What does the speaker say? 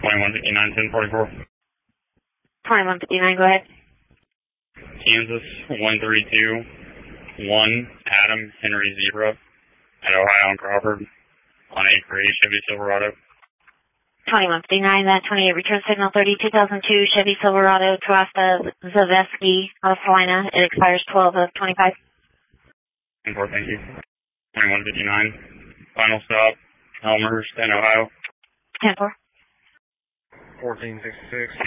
2159, 1044. 2159, go ahead. Kansas 1321, Adam Henry Zebra at Ohio and Crawford on 848 Chevy Silverado. 2159, that 28 return signal 30, 2002 Chevy Silverado, Tuasta Zaveski, North Carolina. It expires 12 of 25. 10-4, thank you. 2159, final stop, Elmhurst and Ohio. 10-4. 1466.